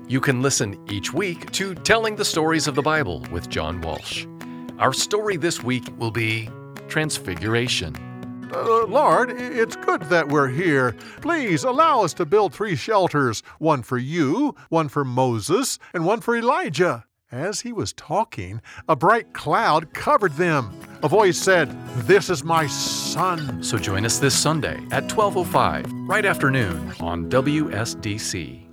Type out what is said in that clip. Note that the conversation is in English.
You can listen each week to Telling the Stories of the Bible with John Walsh. Our story this week will be Transfiguration. Lord, it's good that we're here. Please allow us to build 3 shelters, one for you, one for Moses, and one for Elijah. As he was talking, a bright cloud covered them. A voice said, "This is my son." So join us this Sunday at 12:05, right after noon on WSDC.